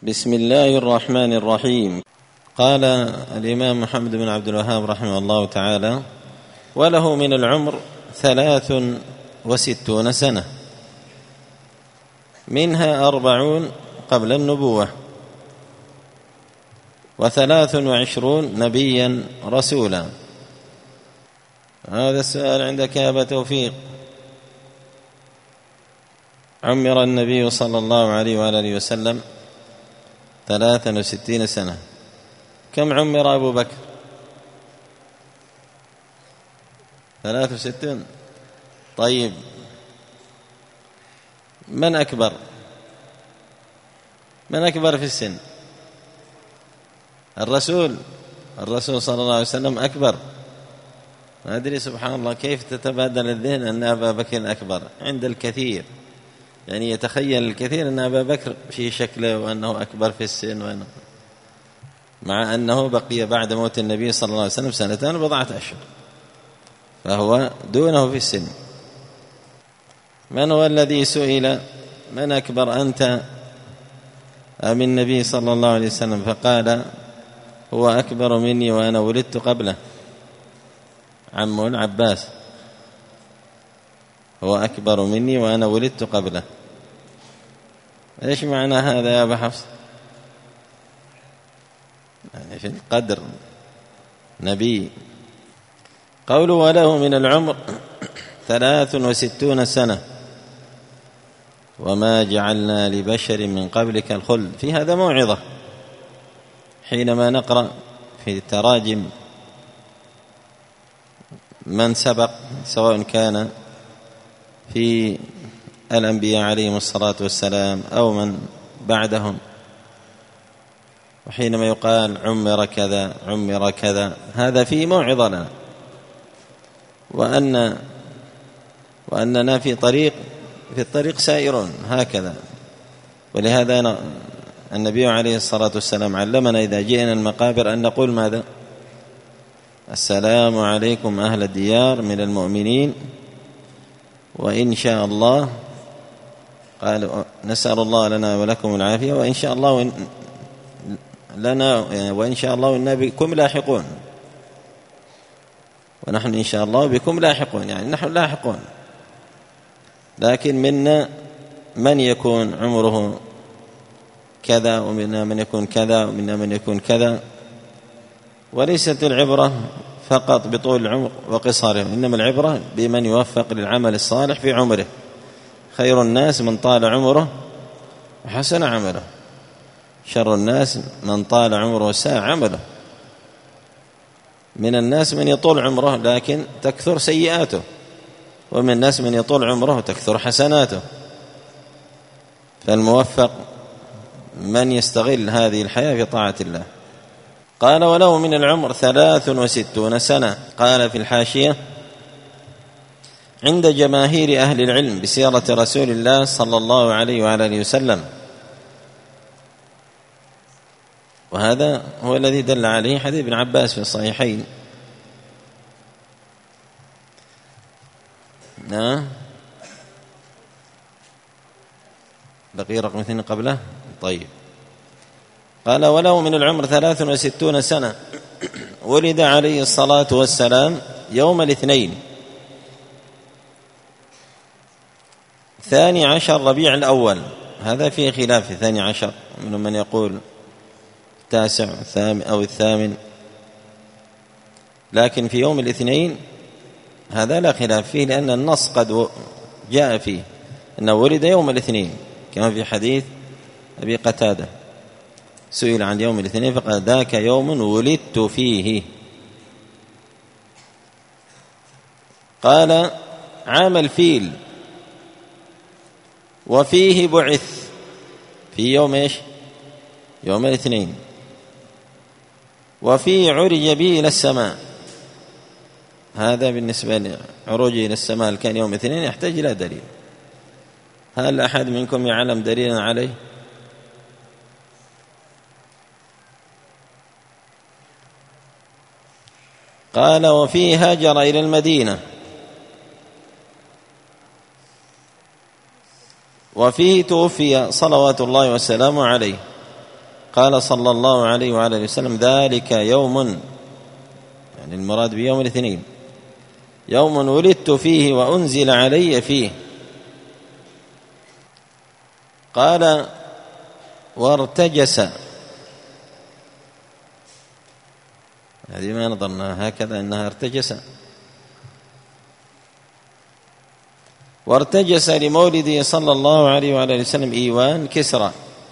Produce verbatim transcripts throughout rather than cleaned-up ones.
بسم الله الرحمن الرحيم. قال الإمام محمد بن عبد الوهاب رحمه الله تعالى: وله من العمر ثلاث وستون سنة، منها أربعون قبل النبوة، وثلاث وعشرون نبيا رسولا. هذا السؤال عندك يا أبا توفيق. عمر النبي صلى الله عليه وآله وسلم ثلاثا وستين سنة، كم عمر أبو بكر؟ ثلاث وستون. طيب، من أكبر من أكبر في السن؟ الرسول الرسول صلى الله عليه وسلم أكبر. ما أدري سبحان الله كيف تتبادل الذهن أن أبا بكر أكبر عند الكثير، يعني يتخيل الكثير أن أبا بكر في شكله وأنه أكبر في السن، وأنه مع أنه بقي بعد موت النبي صلى الله عليه وسلم سنتين وبضعة أشهر، فهو دونه في السن. من هو الذي سئل: من أكبر أنت أم النبي صلى الله عليه وسلم؟ فقال: هو أكبر مني وأنا ولدت قبله. عمه العباس: هو أكبر مني وأنا ولدت قبله. إيش معنى هذا يا أبا حفص؟ يعني في القدر نبي. قوله: وله من العمر ثلاث وستون سنة، وما جعلنا لبشر من قبلك الخلد. في هذا موعظة حينما نقرأ في تراجم من سبق، سواء كان في الأنبياء عليهم الصلاة والسلام أو من بعدهم، وحينما يقال عمر كذا عمر كذا، هذا فيه موعظة لنا، وأن وأننا في طريق في الطريق سائرون هكذا. ولهذا النبي عليه الصلاة والسلام علمنا إذا جئنا المقابر أن نقول ماذا؟ السلام عليكم أهل الديار من المؤمنين، وإن شاء الله، قال نسأل الله لنا ولكم العافية، وإن شاء الله لنا وإن شاء الله إنا بكم لاحقون، ونحن إن شاء الله بكم لاحقون، يعني نحن لاحقون. لكن منا من يكون عمره كذا، ومنا من يكون كذا، ومنا من يكون كذا. وليست العبرة فقط بطول العمر وقصاره، إنما العبرة بمن يوفق للعمل الصالح في عمره. خير الناس من طال عمره وحسن عمله، شر الناس من طال عمره وساء عمله. من الناس من يطول عمره لكن تكثر سيئاته، ومن الناس من يطول عمره وتكثر حسناته. فالموفق من يستغل هذه الحياة في طاعة الله. قال: وله من العمر ثلاث وستون سنة. قال في الحاشية: عند جماهير أهل العلم بسيرة رسول الله صلى الله عليه وآله وسلم. وهذا هو الذي دل عليه حديث ابن عباس في الصحيحين. نعم، بقي رقم اثنين قبله. طيب، قال: وله من العمر ثلاث وستون سنة، ولد عليه الصلاة والسلام يوم الاثنين ثاني عشر ربيع الأول. هذا فيه خلاف في ثاني عشر، من من يقول التاسع الثامن أو الثامن، لكن في يوم الاثنين هذا لا خلاف فيه، لأن النص قد جاء فيه أنه ولد يوم الاثنين، كما في حديث أبي قتادة سئل عن يوم الاثنين فقال: ذاك يوم ولدت فيه. قال: عام الفيل، وفيه بعث. في يوم إيش؟ يوم الاثنين. وفيه عرج به إلى السماء. هذا بالنسبة لعروجه إلى السماء كان يوم الاثنين يحتاج إلى دليل. هل أحد منكم يعلم دليلا عليه؟ قال: وفيه هاجر إلى المدينة، وفيه توفي صلوات الله وسلامه عليه. قال صلى الله عليه وعلى آله وسلم: ذلك يوم، يعني المراد بيوم الاثنين، يوم ولدت فيه وأنزل علي فيه. قال: وارتجس، هذه ما نظرنا هكذا أنها ارتجس. وارتجس لمولده صلى الله عليه وعلى آله وسلم إيوان كسرى،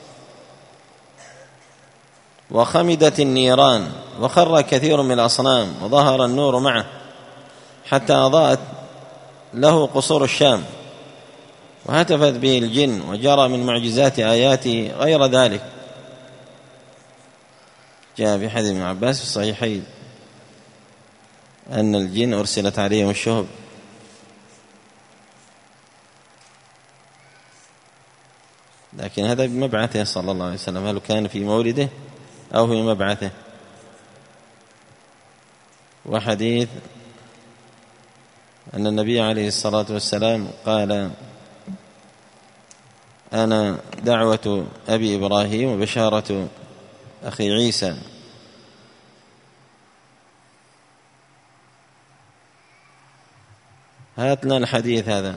وخمدت النيران، وخر كثير من الأصنام، وظهر النور معه حتى أضاءت له قصور الشام، وهتفت به الجن، وجرى من معجزات آياته غير ذلك. جاء في حديث ابن عباس في الصحيحين أن الجن أرسلت عليهم الشهب. لكن هذا بمبعثه صلى الله عليه وسلم، هل كان في مولده أو في مبعثه؟ وحديث أن النبي عليه الصلاة والسلام قال: أنا دعوة أبي إبراهيم وبشارة أخي عيسى. هاتنا الحديث هذا.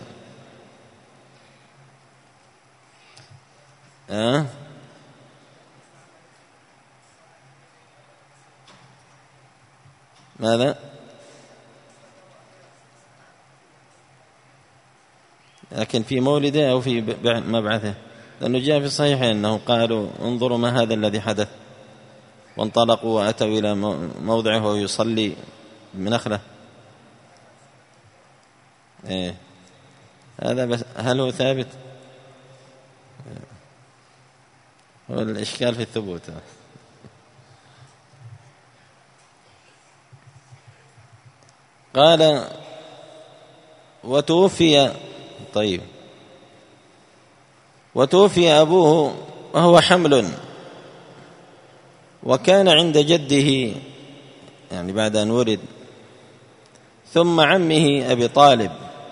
أه؟ ماذا؟ لكن في مولده أو في مبعثه؟ لأنه جاء في الصحيح أنه قالوا: انظروا ما هذا الذي حدث، وانطلقوا وأتوا إلى موضعه وهو يصلي بنخلة. إيه هذا بس، هل هو ثابت؟ هو الإشكال في الثبوت. قال: وتوفي طيب وتوفي أبوه وهو حمل، وكان عند جده يعني بعد أن ولد، ثم عمه أبي طالب،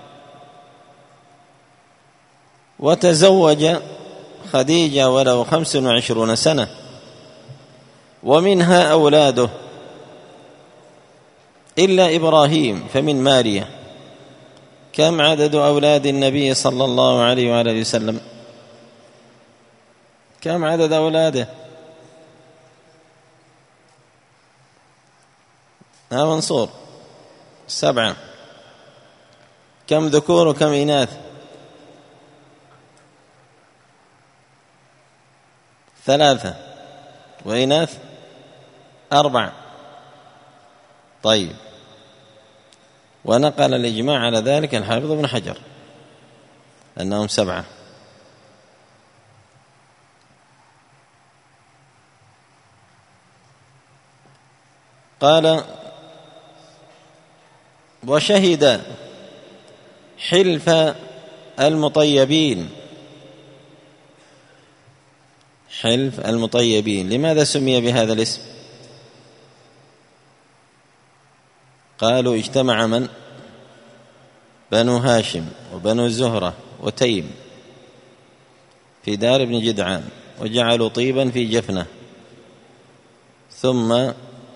وتزوج خديجة وله خمس وعشرون سنة، ومنها أولاده إلا إبراهيم فمن ماريا. كم عدد أولاد النبي صلى الله عليه وآله وسلم؟ كم عدد أولاده؟ ها منصور؟ سبعة. كم ذكور وكم إناث؟ ثلاثة. وإناث أربعة. طيب، ونقل الإجماع على ذلك الحافظ ابن حجر أنهم سبعة. قال: وشهد حلف المطيبين. حلف المطيبين لماذا سمي بهذا الاسم؟ قالوا: اجتمع من؟ بنو هاشم وبنو زهرة وتيم في دار ابن جدعان، وجعلوا طيبا في جفنة، ثم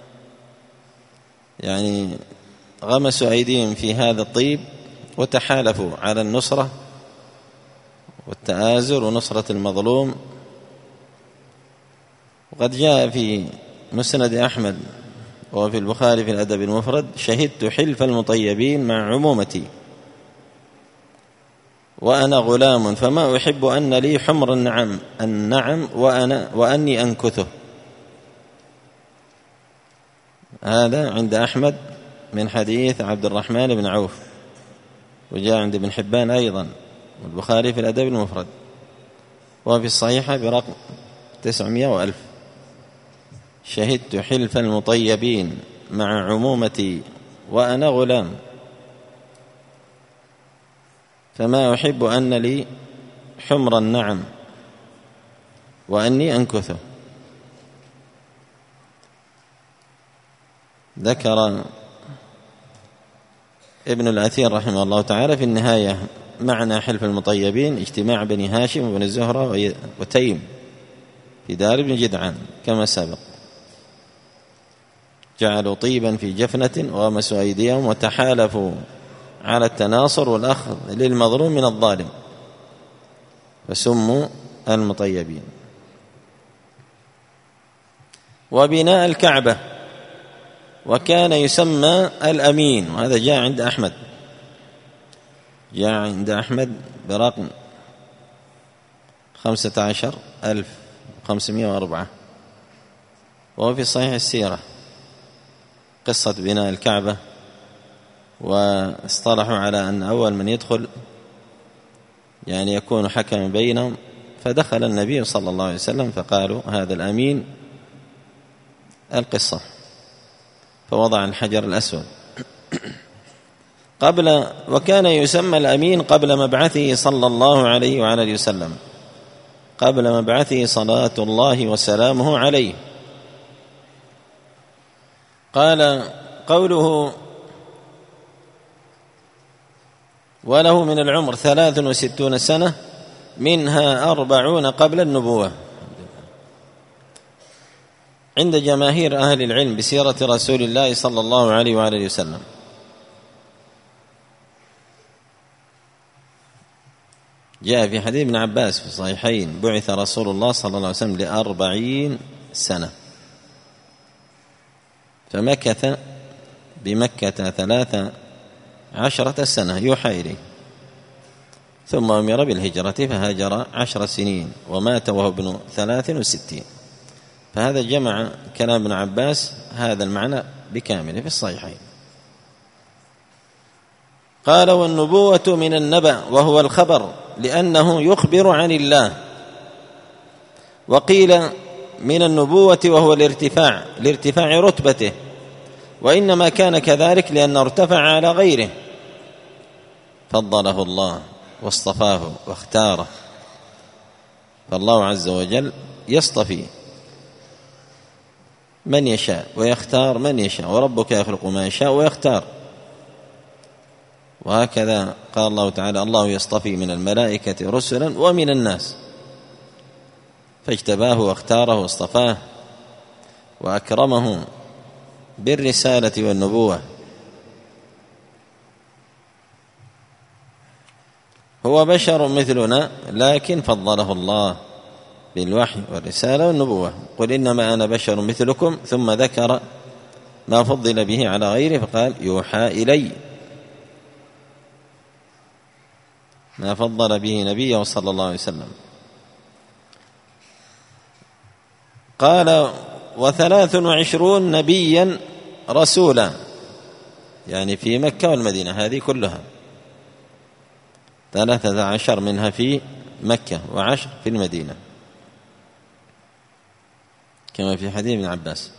يعني غمسوا أيديهم في هذا الطيب، وتحالفوا على النصرة والتآزر ونصرة المظلوم. وقد جاء في مسند أحمد وفي البخاري في الأدب المفرد: شهدت حلف المطيبين مع عمومتي وأنا غلام، فما أحب أن لي حمر النعم النعم وأنا وأني أنكثه. هذا عند أحمد من حديث عبد الرحمن بن عوف، وجاء عند ابن حبان أيضا، والبخاري في الأدب المفرد، وفي الصحيحة برقم تسعمائة وألف: شهدت حلف المطيبين مع عمومتي وأنا غلام، فما أحب أن لي حمر النعم وأني أنكثه. ذكر ابن الأثير رحمه الله تعالى في النهاية معنى حلف المطيبين: اجتماع بني هاشم وبني الزهرة وتيم في دار ابن جدعان كما سبق. جعلوا طيبا في جفنة وغمسوا أيديهم وتحالفوا على التناصر والأخذ للمظلوم من الظالم فسموا المطيبين. وبناء الكعبة، وكان يسمى الأمين، وهذا جاء عند أحمد، جاء عند أحمد برقم خمسة عشر ألف خمسمائة وأربعة، وهو في صحيح السيرة قصة بناء الكعبة. واصطلحوا على أن أول من يدخل يعني يكون حكما بينهم، فدخل النبي صلى الله عليه وسلم فقالوا هذا الأمين القصة، فوضع الحجر الأسود قبل، وكان يسمى الأمين قبل مبعثه صلى الله عليه وعلى اله وسلم، قبل مبعثه صلاة الله وسلامه عليه. قال قوله وله من العمر ثلاث وستون سنة منها أربعون قبل النبوة. عند جماهير أهل العلم بسيرة رسول الله صلى الله عليه وآله وسلم جاء في حديث ابن عباس في الصحيحين بعث رسول الله صلى الله عليه وسلم لأربعين سنة، فمكث بمكة ثلاث عشرة سنة يوحى إليه، ثم أمر بالهجرة فهاجر عشر سنين ومات وهو ابن ثلاث وستين. فهذا جمع كلام ابن عباس هذا المعنى بكامله في الصحيحين. قال والنبوة من النبأ وهو الخبر لأنه يخبر عن الله، وقيل من النبوة وهو الارتفاع لارتفاع رتبته، وإنما كان كذلك لأنه ارتفع على غيره فضله الله واصطفاه واختاره. فالله عز وجل يصطفي من يشاء ويختار من يشاء، وربك يخلق ما يشاء ويختار. وهكذا قال الله تعالى الله يصطفي من الملائكة رسلا ومن الناس، فاجتباه واختاره واصطفاه وأكرمه بالرسالة والنبوة. هو بشر مثلنا لكن فضله الله بالوحي والرسالة والنبوة. قل إنما أنا بشر مثلكم، ثم ذكر ما فضل به على غيره فقال يوحى إلي، ما فضل به نبيه صلى الله عليه وسلم. قال وثلاث وعشرون نبيا رسولا، يعني في مكة والمدينة هذه كلها، ثلاثة عشر منها في مكة وعشر في المدينة كما في حديث ابن عباس.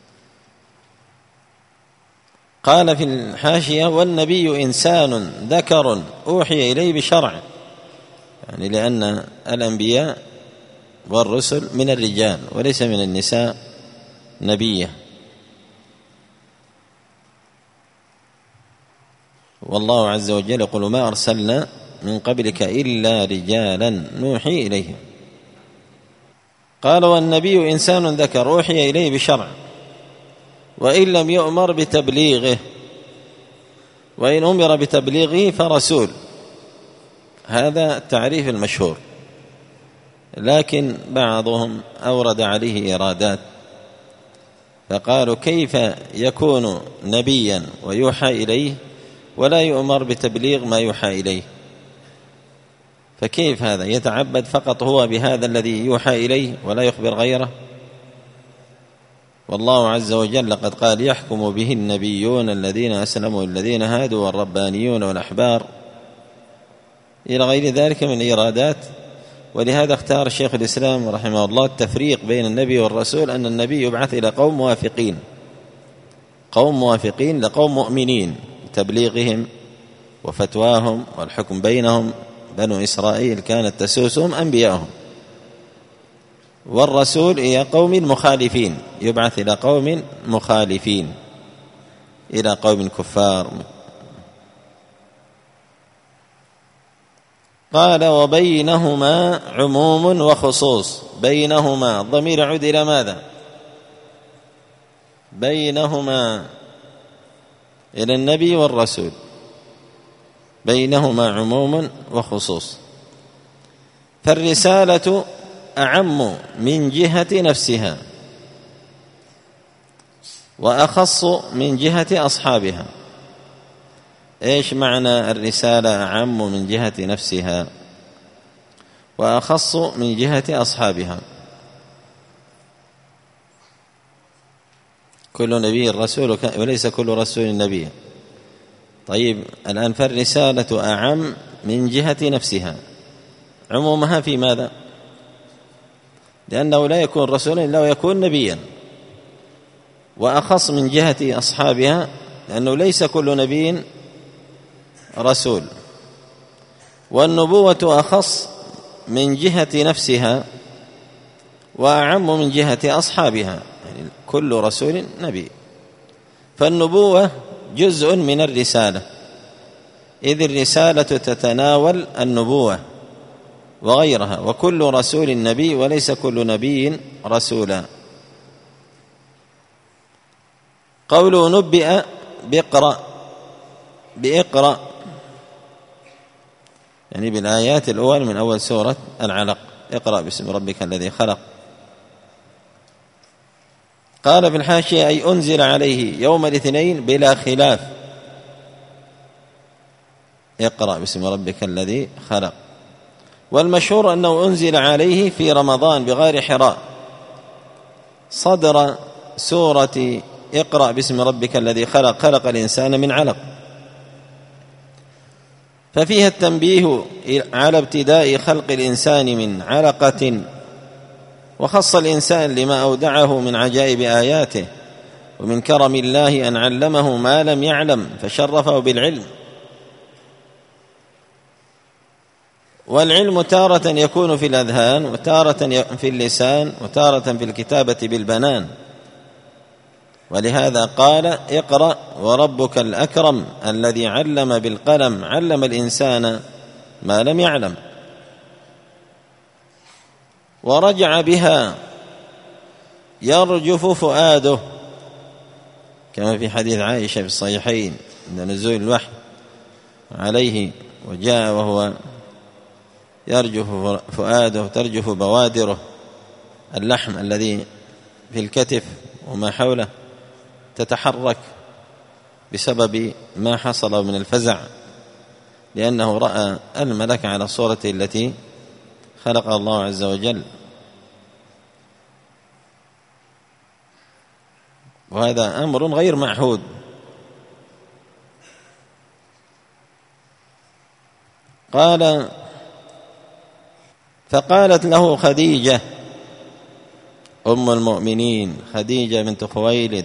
قال في الحاشية والنبي إنسان ذكر أوحي إليه بشرع، يعني لأن الأنبياء والرسل من الرجال وليس من النساء نبيه. والله عز وجل يقول ما أرسلنا من قبلك إلا رجالا نوحي إليهم. قال والنبي إنسان ذكر أوحي إليه بشرع وإن لم يؤمر بتبليغه، وإن أمر بتبليغه فرسول. هذا التعريف المشهور، لكن بعضهم أورد عليه إيرادات فقالوا كيف يكون نبيا ويوحى إليه ولا يؤمر بتبليغ ما يوحى إليه؟ فكيف هذا يتعبد فقط هو بهذا الذي يوحى إليه ولا يخبر غيره؟ والله عز وجل قد قال يحكم به النبيون الذين أسلموا الذين هادوا والربانيون والأحبار إلى غير ذلك من الإيرادات. ولهذا اختار الشيخ الإسلام رحمه الله التفريق بين النبي والرسول، أن النبي يبعث إلى قوم موافقين، قوم موافقين لقوم مؤمنين تبليغهم وفتواهم والحكم بينهم. بنو إسرائيل كانت تسوسهم أنبياءهم. والرسول إلى قوم مخالفين، يبعث إلى قوم مخالفين، إلى قوم كفار. قال وبينهما عموم وخصوص. بينهما الضمير يعود إلى ماذا؟ بينهما إلى النبي والرسول، بينهما عموم وخصوص. فالرسالة أعم من جهة نفسها وأخص من جهة أصحابها. إيش معنى الرسالة أعم من جهة نفسها وأخص من جهة أصحابها؟ كل نبي رسول وليس كل رسول نبي. طيب الآن فالرسالة أعم من جهة نفسها، عمومها في ماذا؟ لأنه لا يكون رسولا إلا ويكون نبيا. وأخص من جهة أصحابها لأنه ليس كل نبي رسول. والنبوة أخص من جهة نفسها وأعم من جهة أصحابها، يعني كل رسول نبي. فالنبوة جزء من الرسالة، إذ الرسالة تتناول النبوة وغيرها، وكل رسول نبي وليس كل نبي رسولا. قوله نبئ بإقرأ بإقرأ يعني بالآيات الأول من أول سورة العلق، اقرأ باسم ربك الذي خلق. قال في الحاشية أي أنزل عليه يوم الاثنين بلا خلاف، اقرأ باسم ربك الذي خلق. والمشهور أنه أنزل عليه في رمضان بغير حراء. صدر سورة اقرأ باسم ربك الذي خلق خلق الإنسان من علق، ففيها التنبيه على ابتداء خلق الإنسان من علقة، وخص الإنسان لما أودعه من عجائب آياته، ومن كرم الله أن علمه ما لم يعلم فشرفه بالعلم. والعلم تارة يكون في الأذهان، وتارة في اللسان، وتارة في الكتابة بالبنان. ولهذا قال اقرأ وربك الأكرم الذي علم بالقلم علم الإنسان ما لم يعلم. ورجع بها يرجف فؤاده، كما في حديث عائشة في الصحيحين عند نزول الوحي عليه، وجاء وهو يرجف فؤاده ترجف بوادره، اللحم الذي في الكتف وما حوله تتحرك بسبب ما حصل من الفزع، لأنه رأى الملك على صورته التي خلق الله عز وجل. وهذا أمر غير معهود. قال فقالت له خديجة أم المؤمنين، خديجة بنت خويلد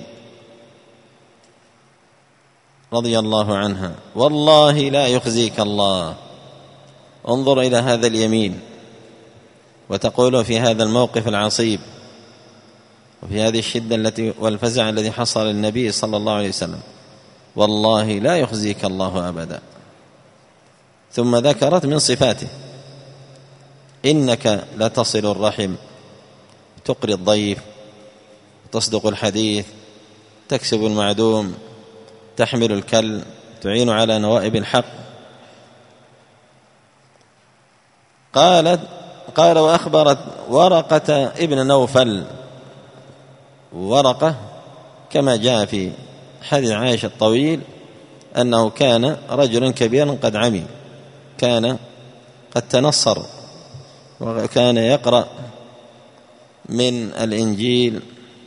رضي الله عنها، والله لا يخزيك الله. انظر إلى هذا اليمين، وتقول في هذا الموقف العصيب وفي هذه الشدة التي والفزع الذي حصل للنبي صلى الله عليه وسلم، والله لا يخزيك الله أبدا. ثم ذكرت من صفاته: إنك لتصل الرحم، تقري الضيف، تصدق الحديث، تكسب المعدوم، تحمل الكل، تعين على نوائب الحق. قالت قال وأخبرت ورقة ابن نوفل، ورقة كما جاء في حديث عائشة الطويل أنه كان رجل كبير قد عمي، كان قد تنصر، وكان يقرأ من الإنجيل،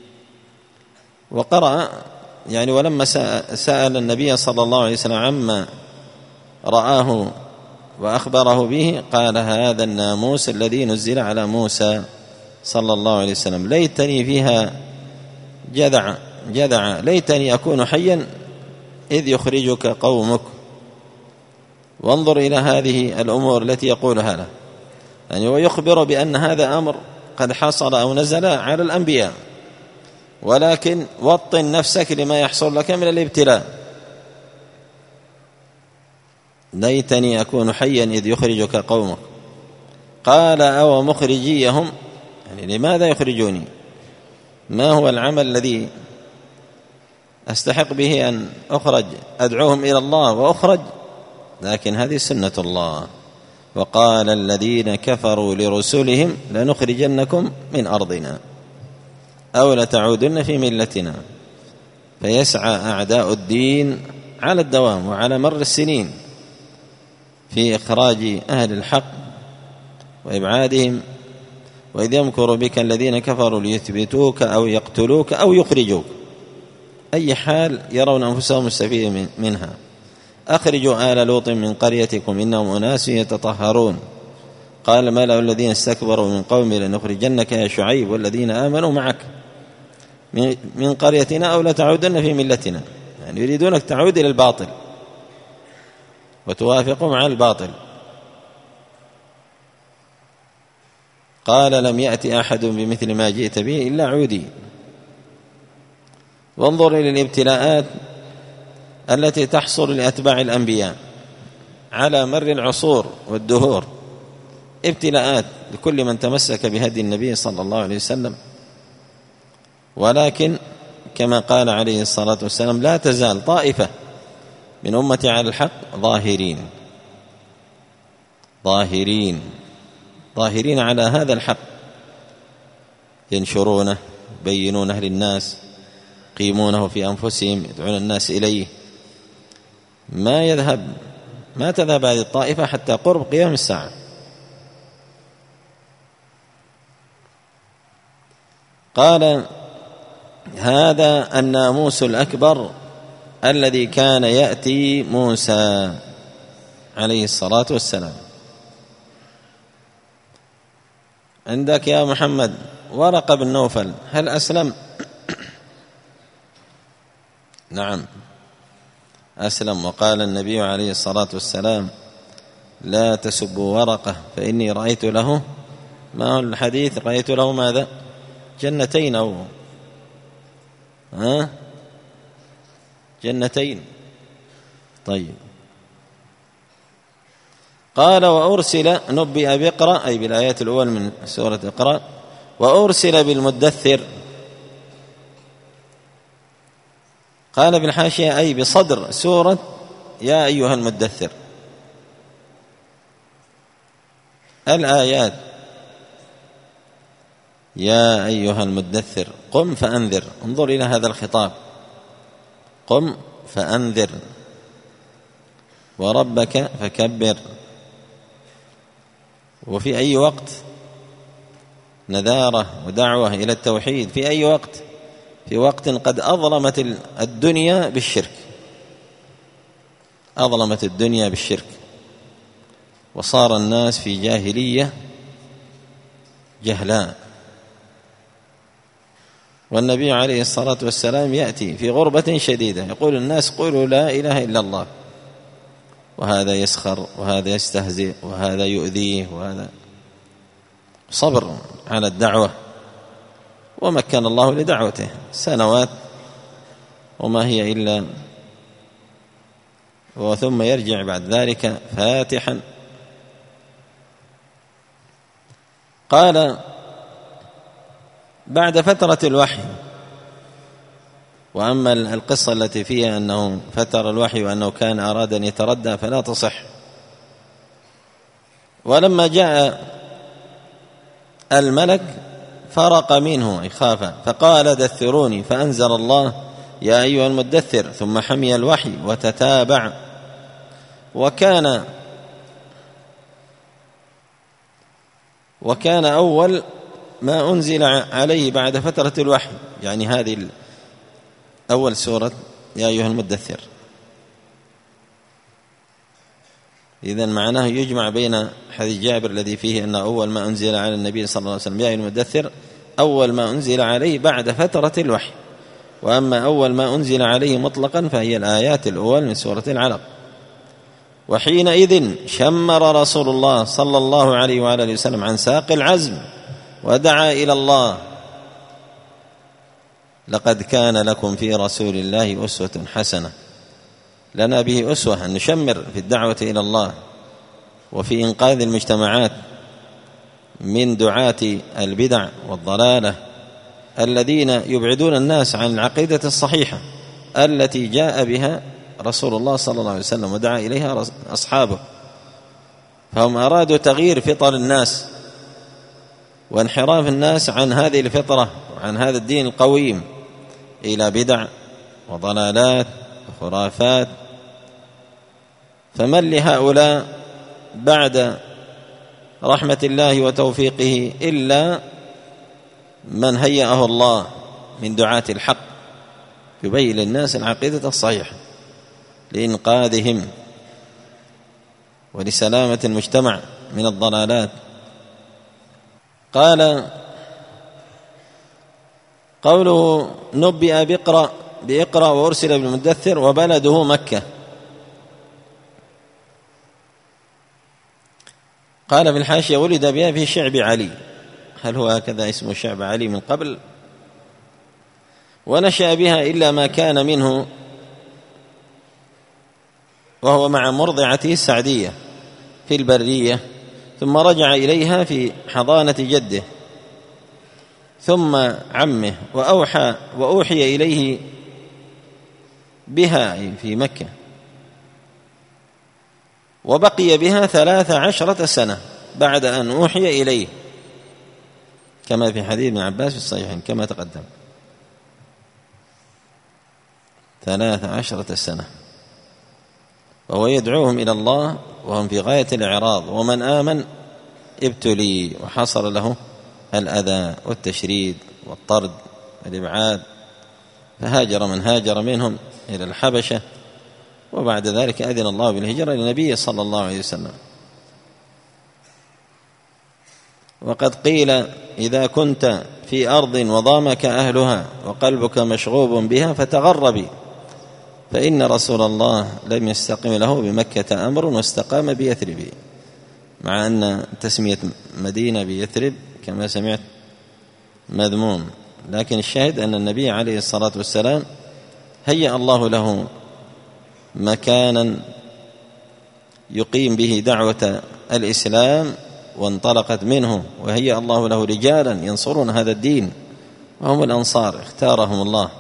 وقرأ يعني ولما سأل النبي صلى الله عليه وسلم عما رآه وأخبره به قال: هذا الناموس الذي نزل على موسى صلى الله عليه وسلم، ليتني فيها جذع جذع ليتني أكون حيا إذ يخرجك قومك. وانظر إلى هذه الأمور التي يقولها له، يعني ويخبر بأن هذا أمر قد حصل أو نزل على الأنبياء، ولكن وطن نفسك لما يحصل لك من الابتلاء. ليتني أكون حيا إذ يخرجك قومك. قال أو مخرجيهم، يعني لماذا يخرجوني؟ ما هو العمل الذي أستحق به أن أخرج؟ أدعوهم إلى الله وأخرج؟ لكن هذه سنة الله. وقال الذين كفروا لرسلهم لنخرجنكم من أرضنا أو لتعودن في ملتنا. فيسعى أعداء الدين على الدوام وعلى مر السنين في إخراج أهل الحق وإبعادهم. وإذ يمكر بك الذين كفروا ليثبتوك أو يقتلوك أو يخرجوك، أي حال يرون أنفسهم مستفيدين منها. أخرجوا آل لوط من قريتكم إنهم أناس يتطهرون. قال الملأ الذين استكبروا من قومه لنخرجنك يا شعيب والذين آمنوا معك من قريتنا أو لتعودن في ملتنا، يعني يريدونك تعود إلى الباطل وتوافق مع الباطل. قال لم يأتي أحد بمثل ما جئت به إلا عودي. وانظر إلى الابتلاءات التي تحصل لأتباع الأنبياء على مر العصور والدهور، ابتلاءات لكل من تمسك بهدي النبي صلى الله عليه وسلم. ولكن كما قال عليه الصلاة والسلام لا تزال طائفة من أمتي على الحق ظاهرين ظاهرين ظاهرين على هذا الحق، ينشرونه، يبينونه للناس، يقيمونه في أنفسهم، يدعون الناس إليه. ما يذهب ما تذهب هذه الطائفة حتى قرب قيام الساعة. قال هذا الناموس الأكبر الذي كان يأتي موسى عليه الصلاة والسلام. عندك يا محمد ورقة بن نوفل، هل أسلم؟ نعم أسلم. وقال النبي عليه الصلاة والسلام لا تسبوا ورقة فإني رأيت له، ما هو الحديث؟ رأيت له ماذا؟ جنتين أو ها جنتين. طيب. قال وأرسل نبئ بإقرأ، أي بالآيات الأول من سورة اقرأ، وأرسل بالمدثر. قال بالحاشية أي بصدر سورة يا أيها المدثر. الآيات يا أيها المدثر قم فأنذر. انظر إلى هذا الخطاب، قم فأنذر وربك فكبر. وفي أي وقت نذارة ودعوة إلى التوحيد، في أي وقت؟ في وقت قد أظلمت الدنيا بالشرك، أظلمت الدنيا بالشرك، وصار الناس في جاهلية جهلاء. والنبي عليه الصلاة والسلام يأتي في غربة شديدة، يقول الناس قولوا لا إله إلا الله، وهذا يسخر وهذا يستهزئ وهذا يؤذيه وهذا. صبر على الدعوة، ومكن الله لدعوته سنوات وما هي إلا، وثم يرجع بعد ذلك فاتحا. قال بعد فترة الوحي. وأما القصة التي فيها أنه فتر الوحي وأنه كان أراد أن يتردى فلا تصح. ولما جاء الملك فرق منه، أي خاف، فقال دثروني، فأنزل الله يا أيها المدثر، ثم حمي الوحي وتتابع. وكان وكان أول ما أنزل عليه بعد فترة الوحي، يعني هذه أول سورة يا أيها المدثر. إذن معناه يجمع بين حديث جابر الذي فيه أن أول ما أنزل على النبي صلى الله عليه وسلم يا أيها المدثر أول ما أنزل عليه بعد فترة الوحي، وأما أول ما أنزل عليه مطلقا فهي الآيات الأول من سورة العلق. وحينئذ شمر رسول الله صلى الله عليه وآله وسلم عن ساق العزم ودعا إلى الله. لقد كان لكم في رسول الله أسوة حسنة. لنا به أسوة، أن نشمر في الدعوة إلى الله وفي إنقاذ المجتمعات من دعاة البدع والضلالة الذين يبعدون الناس عن العقيدة الصحيحة التي جاء بها رسول الله صلى الله عليه وسلم ودعا إليها أصحابه. فهم أرادوا تغيير فطر الناس وانحراف الناس عن هذه الفطرة وعن هذا الدين القويم إلى بدع وضلالات وخرافات. فمن لهؤلاء بعد رحمة الله وتوفيقه إلا من هيأه الله من دعاة الحق يبين للناس العقيدة الصحيحة لإنقاذهم ولسلامة المجتمع من الضلالات. قال قوله نبئ بإقرأ بإقرأ وأرسل بالمدثر وبلده مكة. قال في الحاشية ولد بها في شعب علي. هل هو هكذا اسمه شعب علي من قبل؟ ونشأ بها إلا ما كان منه وهو مع مرضعته السعدية في البرية، ثم رجع إليها في حضانة جده ثم عمه، وأوحى وأوحي إليه بها في مكة، وبقي بها ثلاث عشرة سنة بعد أن أوحي إليه كما في حديث ابن عباس في الصحيحين كما تقدم، ثلاث عشرة سنة، وهو يدعوهم إلى الله وهم في غاية الإعراض، ومن آمن ابتلي وحصل له الأذى والتشريد والطرد والإبعاد، فهاجر من هاجر منهم إلى الحبشة، وبعد ذلك أذن الله بالهجرة لنبيه صلى الله عليه وسلم. وقد قيل إذا كنت في أرض وضامك أهلها وقلبك مشغوب بها فتغربي، فإن رسول الله لم يستقم له بمكة أمر واستقام بيثرب، مع أن تسمية مدينة بيثرب كما سمعت مذموم، لكن الشاهد أن النبي عليه الصلاة والسلام هيأ الله له مكانا يقيم به دعوة الإسلام وانطلقت منه، وهيأ الله له رجالا ينصرون هذا الدين وهم الأنصار اختارهم الله.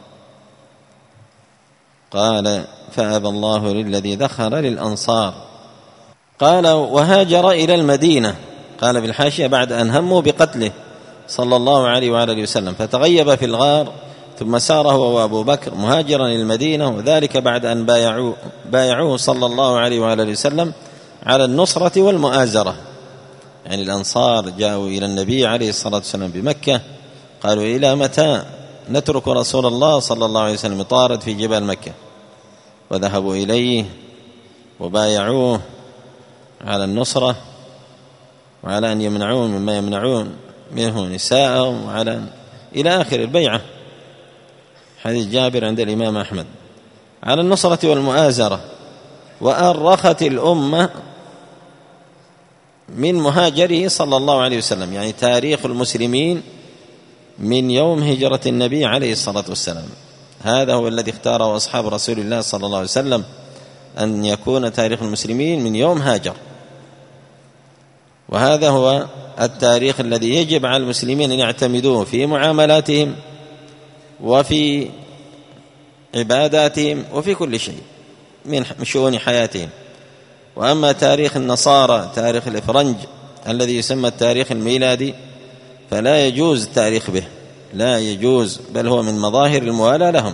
قال فأبى الله للذي ذخر للأنصار. قال وهاجر إلى المدينة، قال بالحاشية بعد أن هموا بقتله صلى الله عليه وآله وسلم، فتغيب في الغار ثم سار هو وأبو بكر مهاجرا إلى المدينة، وذلك بعد أن بايعوه, بايعوه صلى الله عليه وآله وسلم على النصرة والمؤازرة. يعني الأنصار جاءوا إلى النبي عليه الصلاة والسلام بمكة قالوا إلى متى نترك رسول الله صلى الله عليه وسلم يطارد في جبال مكة، وذهبوا إليه وبايعوه على النصرة وعلى أن يمنعون مما يمنعون منه نساءهم وعلى إلى آخر البيعة، حديث جابر عند الإمام أحمد، على النصرة والمؤازرة. وأرخت الأمة من مهاجره صلى الله عليه وسلم، يعني تاريخ المسلمين من يوم هجرة النبي عليه الصلاة والسلام، هذا هو الذي اختاره أصحاب رسول الله صلى الله عليه وسلم أن يكون تاريخ المسلمين من يوم هاجر، وهذا هو التاريخ الذي يجب على المسلمين أن يعتمدوه في معاملاتهم وفي عباداتهم وفي كل شيء من شؤون حياتهم. وأما تاريخ النصارى تاريخ الإفرنج الذي يسمى التاريخ الميلادي فلا يجوز التاريخ به، لا يجوز، بل هو من مظاهر الموالاة لهم،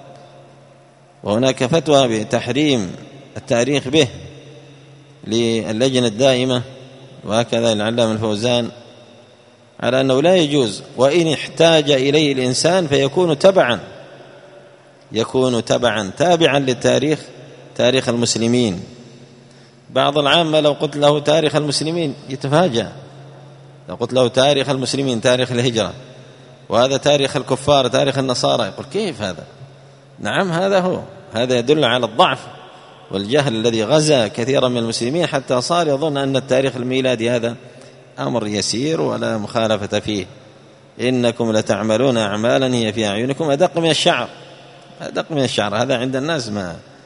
وهناك فتوى بتحريم التاريخ به للجنة الدائمة وهكذا العلامة الفوزان على أنه لا يجوز، وإن احتاج إليه الإنسان فيكون تبعا يكون تبعا تابعا للتاريخ تاريخ المسلمين. بعض العامة لو قلت له تاريخ المسلمين يتفاجأ، لو قلت له تاريخ المسلمين تاريخ الهجرة وهذا تاريخ الكفار تاريخ النصارى يقول كيف هذا؟ نعم هذا هو، هذا يدل على الضعف والجهل الذي غزا كثيرا من المسلمين حتى صار يظن أن التاريخ الميلادي هذا أمر يسير ولا مخالفة فيه. إنكم لتعملون أعمالا هي في أعينكم أدق من الشعر، أدق من الشعر، هذا عند الناس ما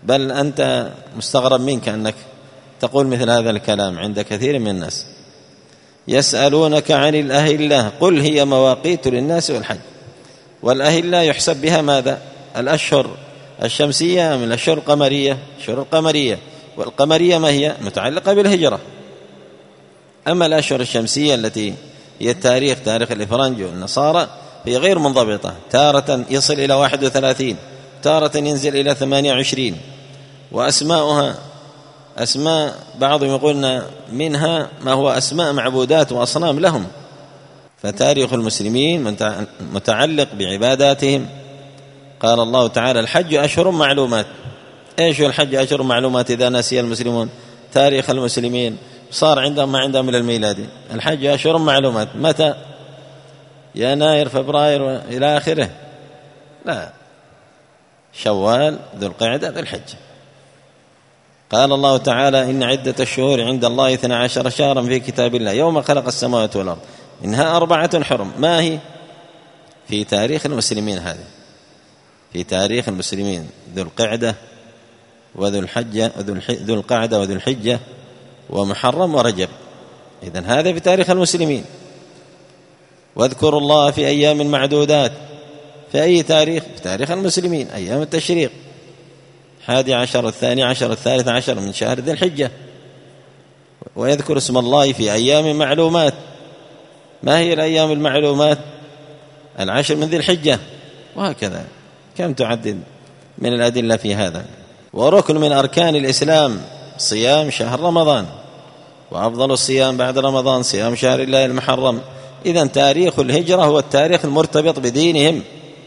بل أنت مستغرب منك أنك تقول مثل هذا الكلام عند كثير من الناس. يسألونك عن الأهلة قل هي مواقيت للناس والحج. والأهلة يحسب بها ماذا؟ الأشهر الشمسية من الأشهر القمرية؟ الأشهر القمرية، والقمرية ما هي؟ متعلقة بالهجرة. أما الأشهر الشمسية التي هي التاريخ، تاريخ الإفرنج والنصارى، هي غير منضبطة، تارة يصل إلى واحد وثلاثين، تارة ينزل إلى ثمانية وعشرين، وأسماؤها أسماء بعضهم يقولون منها ما هو أسماء معبودات وأصنام لهم. فتاريخ المسلمين متعلق بعباداتهم. قال الله تعالى الحج أشهر معلومات. إيش هو الحج أشهر معلومات إذا نسي المسلمون تاريخ المسلمين؟ صار عندهم ما عندهم من الميلادي. الحج أشهر معلومات متى؟ يناير فبراير إلى آخره؟ لا، شوال ذو القعدة ذو الحجة. قال الله تعالى إن عدة الشهور عند الله اثنا عشر شهرا في كتاب الله يوم خلق السماوات والأرض إنها أربعة حرم. ما هي؟ في تاريخ المسلمين، هذه في تاريخ المسلمين ذو القعدة وذو الحجة ذو القعدة وذو الحجة ومحرم ورجب. إذن هذا في تاريخ المسلمين. واذكروا الله في أيام معدودات. في أي تاريخ؟ في تاريخ المسلمين، أيام التشريق، حادي عشر، الثاني عشر، الثالث عشر من شهر ذي الحجة. ويذكر اسم الله في أيام معلومات. ما هي الأيام المعلومات؟ العشر من ذي الحجة، وهكذا كم تعدد من الأدلة في هذا. وركن من أركان الإسلام صيام شهر رمضان، وأفضل الصيام بعد رمضان صيام شهر الله المحرم. إذن تاريخ الهجرة هو التاريخ المرتبط بدينهم.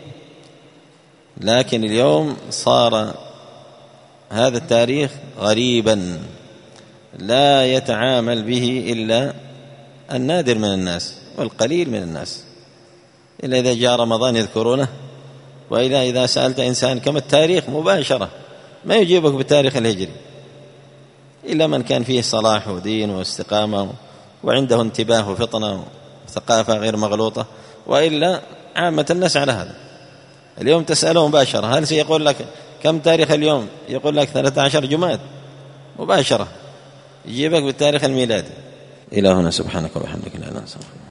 لكن اليوم صار هذا التاريخ غريبا لا يتعامل به إلا النادر من الناس والقليل من الناس، إلا إذا جاء رمضان يذكرونه، وإلا إذا سألت إنسان كم التاريخ مباشرة ما يجيبك بالتاريخ الهجري، إلا من كان فيه صلاح ودين واستقامة وعنده انتباه وفطنة وثقافة غير مغلوطة، وإلا عامة الناس على هذا. اليوم تسأله مباشرة هل سيقول لك كم تاريخ اليوم؟ يقول لك ثلاثة عشر جماد مباشرة، يجيبك بالتاريخ الميلادي. إلهنا سبحانك وبحمدك لا إله إلا أنت.